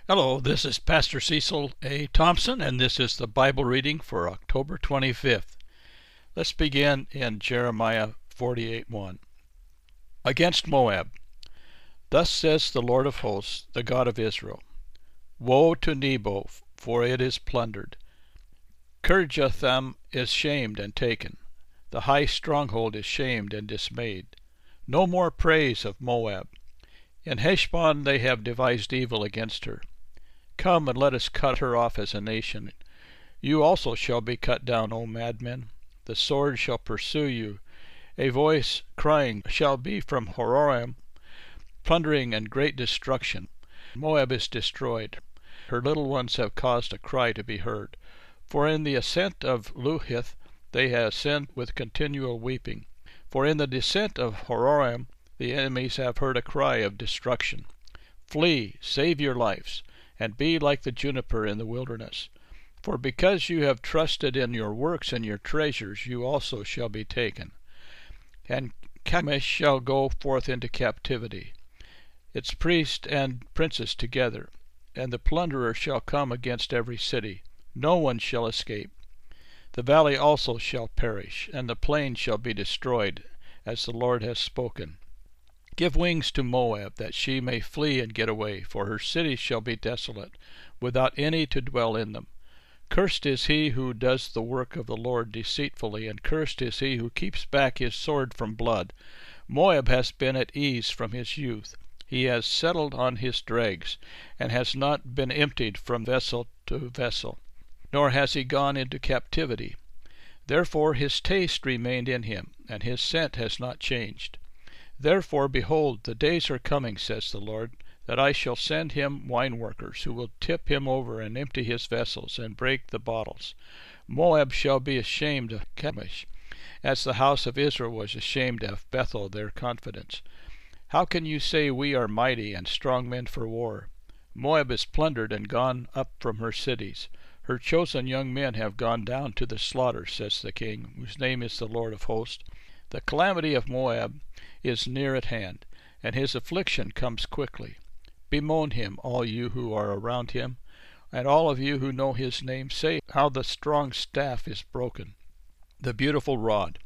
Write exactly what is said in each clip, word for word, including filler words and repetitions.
Hello, this is Pastor Cecil A. Thompson, and this is the Bible reading for October twenty-fifth. Let's begin in Jeremiah forty-eight one. Against Moab. Thus says the Lord of hosts, the God of Israel. Woe to Nebo, for it is plundered. Kirjatham is shamed and taken. The high stronghold is shamed and dismayed. No more praise of Moab. In Heshbon they have devised evil against her. Come and let us cut her off as a nation. You also shall be cut down, O madmen. The sword shall pursue you. A voice crying shall be from Horoim, plundering and great destruction. Moab is destroyed. Her little ones have caused a cry to be heard. For in the ascent of Luhith they have ascend with continual weeping. For in the descent of Horoim the enemies have heard a cry of destruction. Flee, save your lives, and be like the juniper in the wilderness. For because you have trusted in your works and your treasures, you also shall be taken. And Chemosh shall go forth into captivity, its priests and princes together, and the plunderer shall come against every city. No one shall escape. The valley also shall perish, and the plain shall be destroyed, as the Lord has spoken. Give wings to Moab, that she may flee and get away, for her cities shall be desolate, without any to dwell in them. Cursed is he who does the work of the Lord deceitfully, and cursed is he who keeps back his sword from blood. Moab has been at ease from his youth. He has settled on his dregs, and has not been emptied from vessel to vessel, nor has he gone into captivity. Therefore his taste remained in him, and his scent has not changed. Therefore, behold, the days are coming, says the Lord, that I shall send him wine workers, who will tip him over and empty his vessels, and break the bottles. Moab shall be ashamed of Chemosh, as the house of Israel was ashamed of Bethel, their confidence. How can you say, we are mighty and strong men for war? Moab is plundered and gone up from her cities. Her chosen young men have gone down to the slaughter, says the King, whose name is the Lord of hosts. The calamity of Moab is near at hand, and his affliction comes quickly. Bemoan him, all you who are around him, and all of you who know his name. Say how the strong staff is broken, the beautiful rod.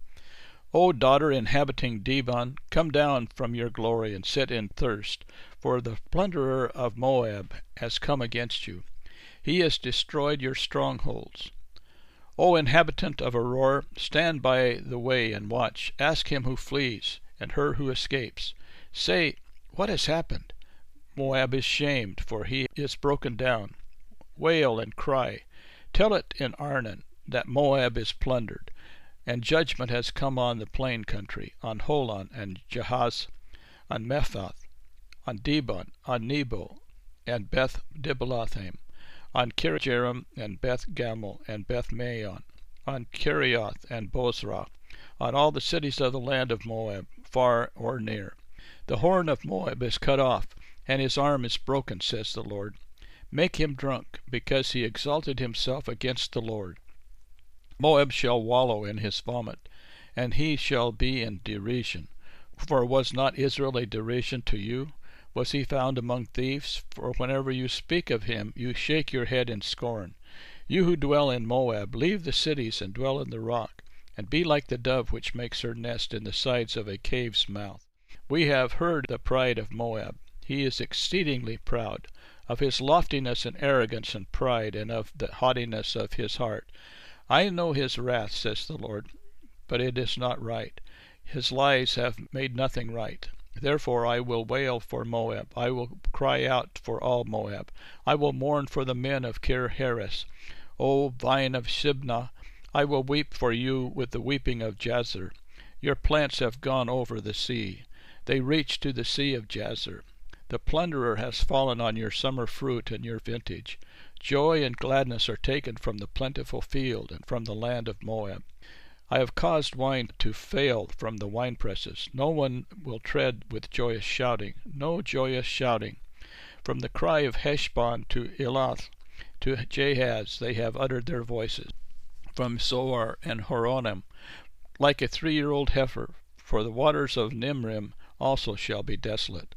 O daughter inhabiting Dibon, come down from your glory and sit in thirst, for the plunderer of Moab has come against you. He has destroyed your strongholds. O inhabitant of Aroer, stand by the way and watch. Ask him who flees, and her who escapes. Say, what has happened? Moab is shamed, for he is broken down. Wail and cry. Tell it in Arnon, that Moab is plundered, and judgment has come on the plain country, on Holon and Jahaz, on Mephath, on Dibon, on Nebo, and Beth Diblathaim, on Kirjarim and Beth Gamel and Beth Maon, on Kerioth and Bozrah, on all the cities of the land of Moab, far or near. The horn of Moab is cut off, and his arm is broken, says the Lord. Make him drunk, because he exalted himself against the Lord. Moab shall wallow in his vomit, and he shall be in derision. For was not Israel a derision to you? Was he found among thieves? For whenever you speak of him, you shake your head in scorn. You who dwell in Moab, leave the cities and dwell in the rock, and be like the dove which makes her nest in the sides of a cave's mouth. We have heard the pride of Moab. He is exceedingly proud, of his loftiness and arrogance and pride, and of the haughtiness of his heart. I know his wrath, says the Lord, but it is not right. His lies have made nothing right. Therefore I will wail for Moab. I will cry out for all Moab. I will mourn for the men of Kir-Heres. O vine of Sibnah, I will weep for you with the weeping of Jazer. Your plants have gone over the sea. They reach to the sea of Jazer. The plunderer has fallen on your summer fruit and your vintage. Joy and gladness are taken from the plentiful field and from the land of Moab. I have caused wine to fail from the winepresses. No one will tread with joyous shouting, no joyous shouting. From the cry of Heshbon to Elath, to Jahaz, they have uttered their voices. From Zoar and Horonim, like a three-year-old heifer, for the waters of Nimrim also shall be desolate.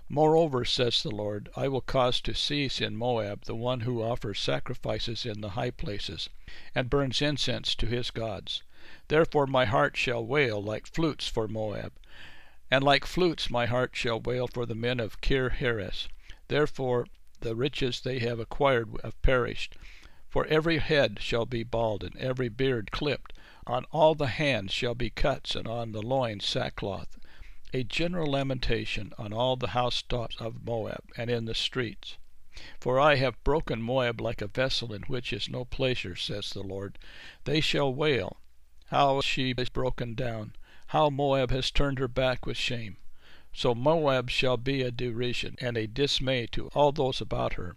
Moreover, says the Lord, I will cause to cease in Moab the one who offers sacrifices in the high places, and burns incense to his gods. Therefore my heart shall wail like flutes for Moab, and like flutes my heart shall wail for the men of Kir-Heres. Therefore the riches they have acquired have perished. For every head shall be bald, and every beard clipped. On all the hands shall be cuts, and on the loins sackcloth. A general lamentation on all the housetops of Moab, and in the streets. For I have broken Moab like a vessel in which is no pleasure, says the Lord. They shall wail, how she is broken down, how Moab has turned her back with shame. So Moab shall be a derision and a dismay to all those about her.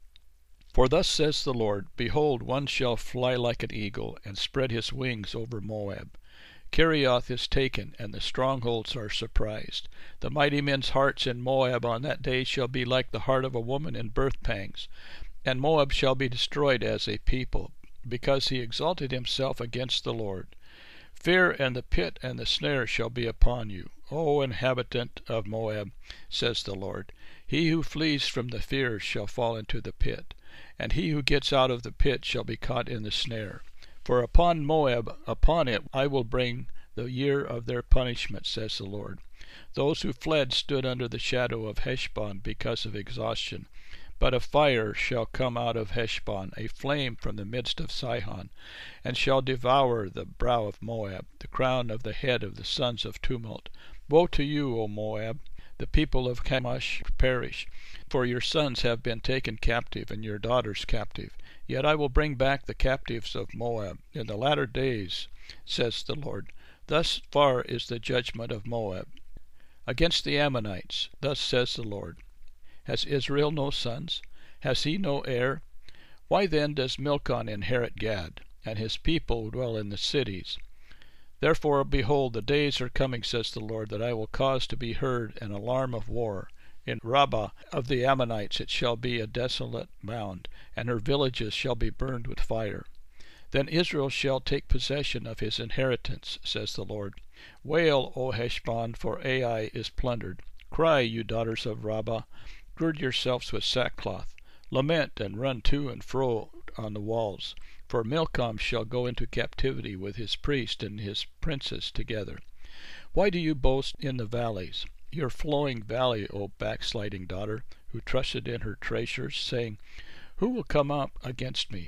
For thus says the Lord, Behold, one shall fly like an eagle, and spread his wings over Moab. Kerioth is taken, and the strongholds are surprised. The mighty men's hearts in Moab on that day shall be like the heart of a woman in birth pangs. And Moab shall be destroyed as a people, because he exalted himself against the Lord. Fear and the pit and the snare shall be upon you, O inhabitant of Moab, says the Lord. He who flees from the fear shall fall into the pit, and he who gets out of the pit shall be caught in the snare. For upon Moab, upon it I will bring the year of their punishment, says the Lord. Those who fled stood under the shadow of Heshbon because of exhaustion. But a fire shall come out of Heshbon, a flame from the midst of Sihon, and shall devour the brow of Moab, the crown of the head of the sons of tumult. Woe to you, O Moab! The people of Chemosh perish, for your sons have been taken captive, and your daughters captive. Yet I will bring back the captives of Moab in the latter days, says the Lord. Thus far is the judgment of Moab. Against the Ammonites, thus says the Lord. Has Israel no sons? Has he no heir? Why then does Milcom inherit Gad, and his people dwell in the cities? Therefore, behold, the days are coming, says the Lord, that I will cause to be heard an alarm of war. In Rabbah of the Ammonites it shall be a desolate mound, and her villages shall be burned with fire. Then Israel shall take possession of his inheritance, says the Lord. Wail, O Heshbon, for Ai is plundered. Cry, you daughters of Rabbah, gird yourselves with sackcloth. Lament and run to and fro on the walls. For Milcom shall go into captivity with his priests and his princes together. Why do you boast in the valleys, your flowing valley, O backsliding daughter, who trusted in her treasures, saying, Who will come up against me?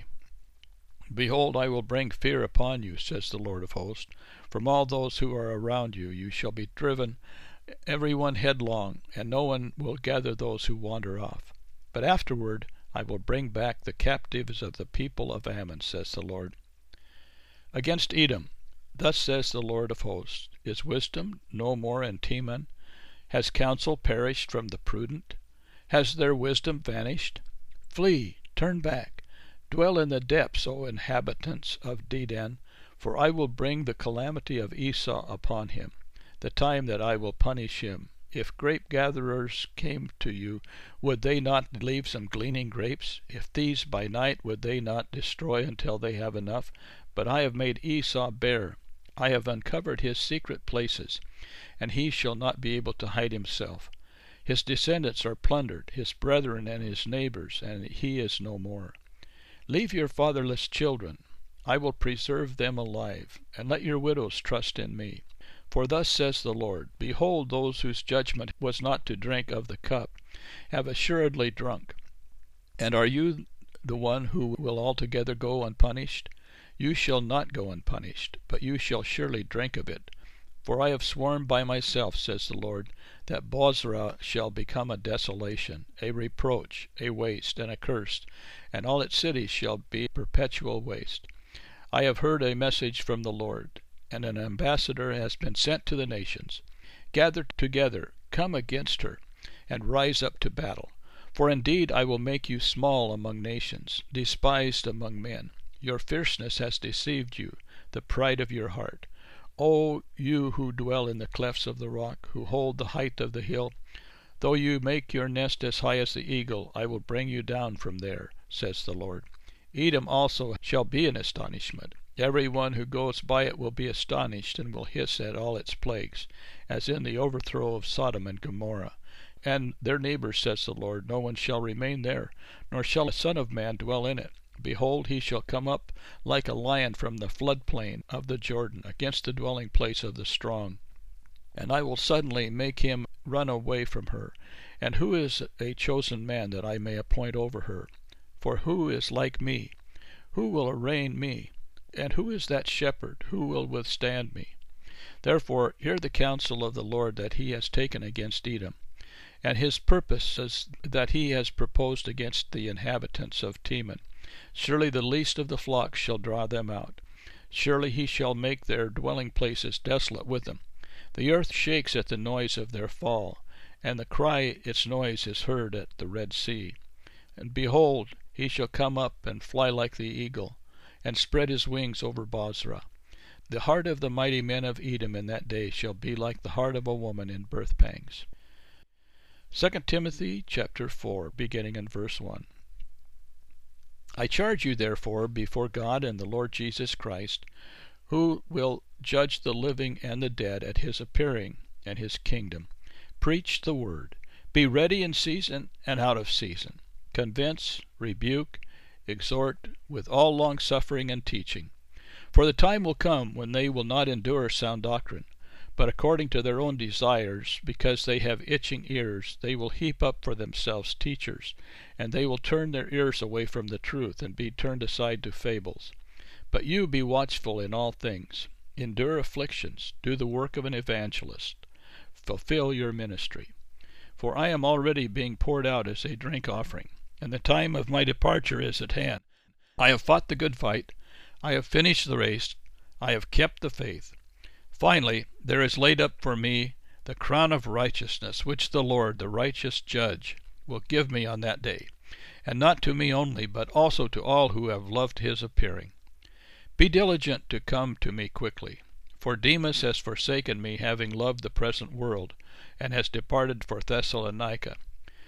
Behold, I will bring fear upon you, says the Lord of hosts. From all those who are around you you shall be driven, every one headlong, and no one will gather those who wander off. But afterward I will bring back the captives of the people of Ammon, says the Lord. Against Edom, thus says the Lord of hosts, Is wisdom no more in Teman? Has counsel perished from the prudent? Has their wisdom vanished? Flee, turn back, dwell in the depths, O inhabitants of Dedan, for I will bring the calamity of Esau upon him, the time that I will punish him. If grape gatherers came to you, would they not leave some gleaning grapes? If thieves by night, would they not destroy until they have enough? But I have made Esau bare. I have uncovered his secret places, and he shall not be able to hide himself. His descendants are plundered, his brethren and his neighbors, and he is no more. Leave your fatherless children. I will preserve them alive, and let your widows trust in me. For thus says the Lord, Behold, those whose judgment was not to drink of the cup have assuredly drunk. And are you the one who will altogether go unpunished? You shall not go unpunished, but you shall surely drink of it. For I have sworn by myself, says the Lord, that Bozrah shall become a desolation, a reproach, a waste, and a curse, and all its cities shall be perpetual waste. I have heard a message from the Lord, and an ambassador has been sent to the nations. Gather together, come against her, and rise up to battle. For indeed I will make you small among nations, despised among men. Your fierceness has deceived you, the pride of your heart. O you who dwell in the clefts of the rock, who hold the height of the hill, though you make your nest as high as the eagle, I will bring you down from there, says the Lord. Edom also shall be an astonishment. Every one who goes by it will be astonished, and will hiss at all its plagues, as in the overthrow of Sodom and Gomorrah. and their neighbors, says the Lord. No one shall remain there, nor shall a son of man dwell in it. Behold, he shall come up like a lion from the floodplain of the Jordan, against the dwelling place of the strong. And I will suddenly make him run away from her. And who is a chosen man that I may appoint over her? For who is like me? Who will arraign me? And who is that shepherd? Who will withstand me? Therefore hear the counsel of the Lord that he has taken against Edom, and his purposes that he has proposed against the inhabitants of Teman. Surely the least of the flock shall draw them out. Surely he shall make their dwelling places desolate with them. The earth shakes at the noise of their fall, and the cry its noise is heard at the Red Sea. And behold, he shall come up and fly like the eagle, and spread his wings over Bozrah. The heart of the mighty men of Edom in that day shall be like the heart of a woman in birth pangs. Second Timothy chapter four, beginning in verse one. I charge you therefore before God and the Lord Jesus Christ, who will judge the living and the dead at his appearing and his kingdom. Preach the word. Be ready in season and out of season. Convince, rebuke, exhort with all longsuffering and teaching. For the time will come when they will not endure sound doctrine, but according to their own desires, because they have itching ears, they will heap up for themselves teachers, and they will turn their ears away from the truth, and be turned aside to fables. But you be watchful in all things. Endure afflictions. Do the work of an evangelist. Fulfill your ministry. For I am already being poured out as a drink offering, and the time of my departure is at hand. I have fought the good fight. I have finished the race. I have kept the faith. Finally, there is laid up for me the crown of righteousness, which the Lord, the righteous judge, will give me on that day, and not to me only, but also to all who have loved his appearing. Be diligent to come to me quickly, for Demas has forsaken me, having loved the present world, and has departed for Thessalonica.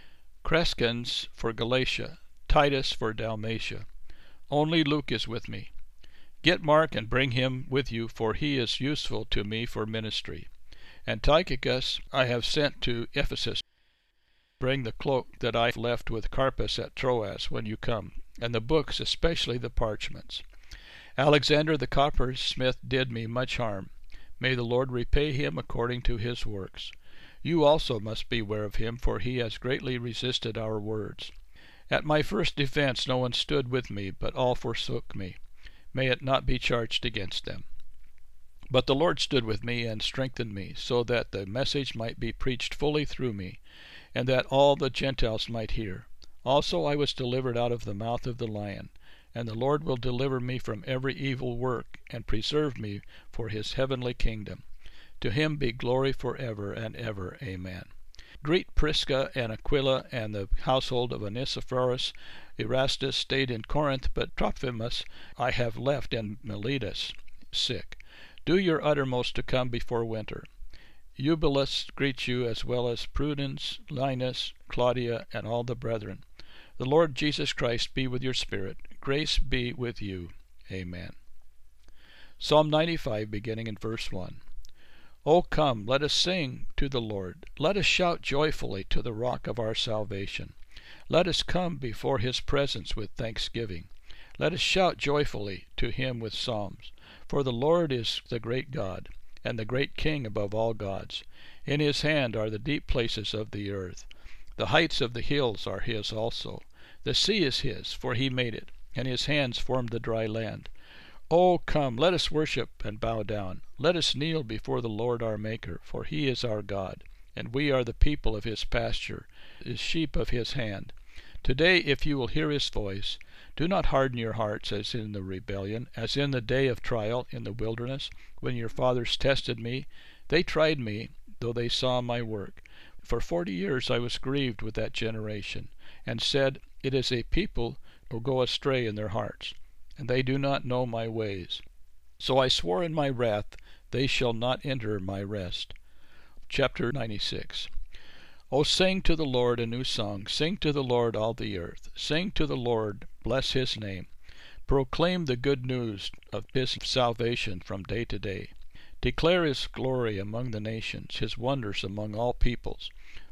Crescens for Galatia, Titus for Dalmatia. Only Luke is with me. Get Mark and bring him with you, for he is useful to me for ministry. And Tychicus I have sent to Ephesus. Bring the cloak that I left with Carpus at Troas when you come, and the books, especially the parchments. Alexander the coppersmith did me much harm. May the Lord repay him according to his works. You also must beware of him, for he has greatly resisted our words. At my first defense no one stood with me, but all forsook me. May it not be charged against them. But the Lord stood with me and strengthened me, so that the message might be preached fully through me, and that all the Gentiles might hear. Also I was delivered out of the mouth of the lion, and the Lord will deliver me from every evil work, and preserve me for his heavenly kingdom. To him be glory forever and ever. Amen. Greet Prisca and Aquila and the household of Onesiphorus. Erastus stayed in Corinth, but Trophimus I have left in Miletus, sick. Do your uttermost to come before winter. Eubulus greets you, as well as Prudence, Linus, Claudia, and all the brethren. The Lord Jesus Christ be with your spirit. Grace be with you. Amen. Psalm ninety-five, beginning in verse one. O come, let us sing to the Lord. Let us shout joyfully to the rock of our salvation. Let us come before his presence with thanksgiving. Let us shout joyfully to him with psalms. For the Lord is the great God, and the great King above all gods. In his hand are the deep places of the earth. The heights of the hills are his also. The sea is his, for he made it, and his hands formed the dry land. O come, let us worship and bow down. Let us kneel before the Lord our Maker, for he is our God, and we are the people of his pasture, the sheep of his hand. Today, if you will hear his voice, do not harden your hearts as in the rebellion, as in the day of trial in the wilderness, when your fathers tested me. They tried me, though they saw my work. For forty years I was grieved with that generation, and said, It is a people who go astray in their hearts, and they do not know my ways. So I swore in my wrath, they shall not enter my rest. Chapter ninety-six. O sing to the Lord a new song. Sing to the Lord, all the earth. Sing to the Lord, bless his name. Proclaim the good news of his salvation from day to day. Declare his glory among the nations, his wonders among all peoples.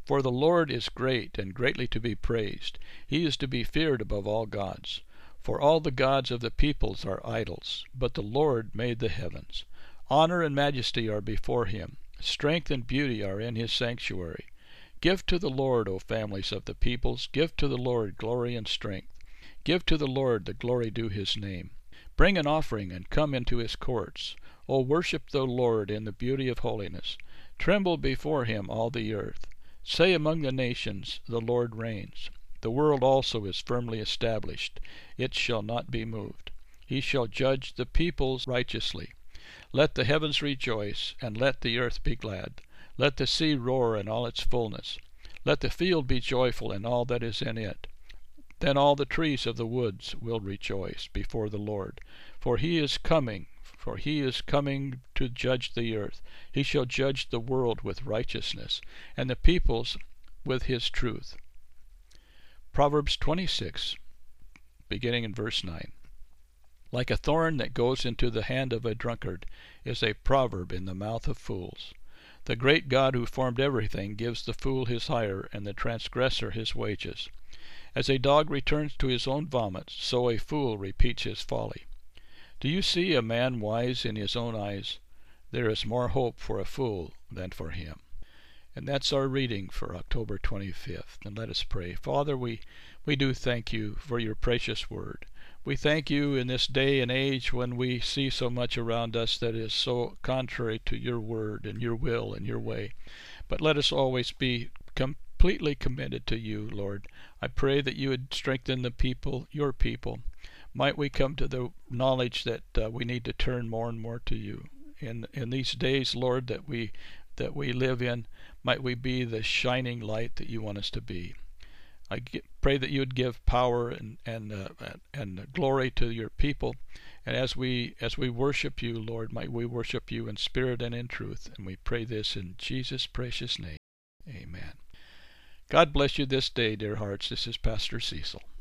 For the Lord is great and greatly to be praised. He is to be feared above all gods. For all the gods of the peoples are idols, but the Lord made the heavens. Honor and majesty are before him. Strength and beauty are in his sanctuary. Give to the Lord, O families of the peoples, give to the Lord glory and strength. Give to the Lord the glory due his name. Bring an offering and come into his courts. O worship the Lord in the beauty of holiness. Tremble before him, all the earth. Say among the nations, the Lord reigns. The world also is firmly established. It shall not be moved. He shall judge the peoples righteously. Let the heavens rejoice, and let the earth be glad. Let the sea roar in all its fullness. Let the field be joyful and all that is in it. Then all the trees of the woods will rejoice before the Lord. For he is coming, for he is coming to judge the earth. He shall judge the world with righteousness, and the peoples with his truth. Proverbs twenty-six, beginning in verse nine. Like a thorn that goes into the hand of a drunkard is a proverb in the mouth of fools. The great God who formed everything gives the fool his hire and the transgressor his wages. As a dog returns to his own vomit, so a fool repeats his folly. Do you see a man wise in his own eyes? There is more hope for a fool than for him. And that's our reading for October twenty-fifth. And let us pray. Father, we, we do thank you for your precious word. We thank you in this day and age when we see so much around us that is so contrary to your word and your will and your way. But let us always be completely committed to you, Lord. I pray that you would strengthen the people, your people. Might we come to the knowledge that uh, we need to turn more and more to you. In in these days, Lord, that we that we live in, might we be the shining light that you want us to be. I get, pray that you would give power and and uh, and glory to your people, and as we as we worship you, Lord, might we worship you in spirit and in truth. And we pray this in Jesus' precious name. Amen. God bless you this day, dear hearts. This is Pastor Cecil.